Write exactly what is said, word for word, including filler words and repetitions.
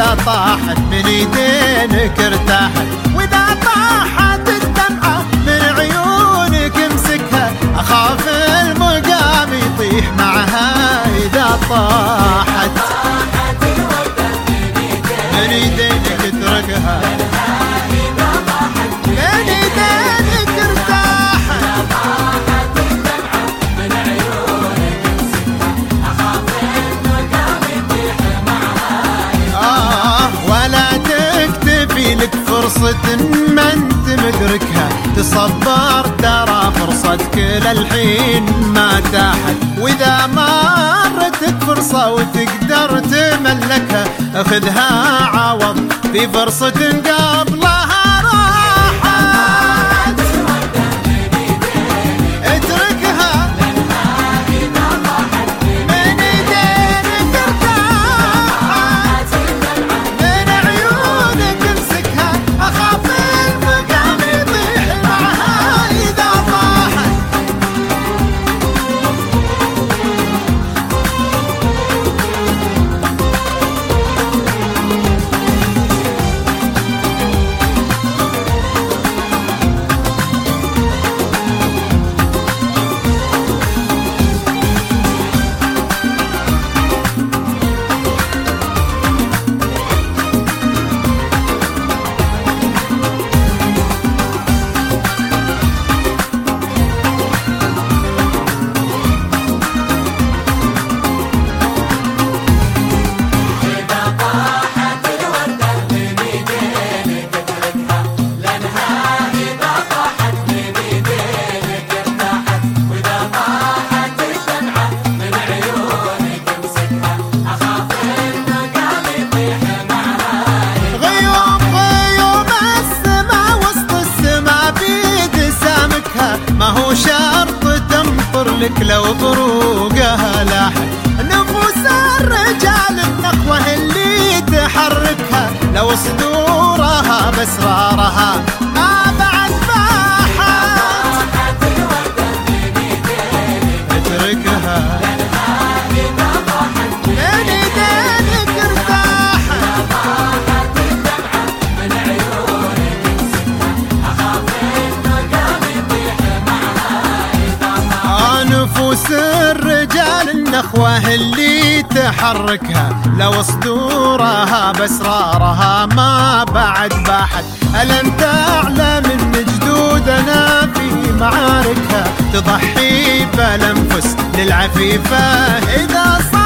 إذا طاحت من يدينك ارتاحت، وإذا طاحت الدمعة من عيونك امسكها، أخاف المقام يطيح معها إذا طاحت من يدينك اتركها، من يدينك ارتاحت، آه ولا تكتفي لك فرصة ما انت مدركها، تصبر ترى فرصتك للحين ما تاحت، وإذا مرتك فرصة وتقدر تملكها، اخذها عوض في فرصة قبلها راحت، اتركها من يدينك ارتاحت، من عيونك امسكها، اخاف المقام يطيح معها اذا طاحت. ما هو شرط تمطر لك لو بروقها لاحت، نفوس الرجال النخوة اللي تحركها، لو صدورها باسرارها ما بعد باحت، اتركها من يدينك ارتاحت، نفوس الرجال النخوة اللي تحركها، لو صدورها باسرارها ما بعد باحت، ألم تعلم ان جدودنا في معاركها تضحي بالانفس للعفيفة إذا صار